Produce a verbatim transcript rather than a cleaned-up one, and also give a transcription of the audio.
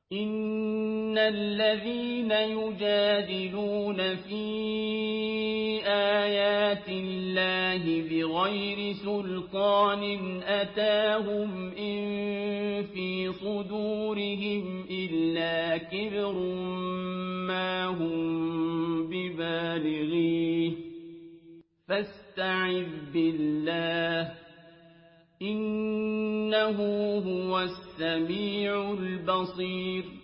إِنَّ الَّذِينَ يُجَادِلُونَ فِي آيَاتِ اللَّهِ بِغَيْرِ سُلْطَانٍ أَتَاهُمْ إِن فِي صُدُورِهِمْ إِلَّا كِبْرٌ مَّا هُم بِبَالِغِيهِ ۚ فَاسْتَعِذْ بِاللَّهِ ۖ إِنَّهُ هُوَ السَّمِيعُ الْبَصِيرُ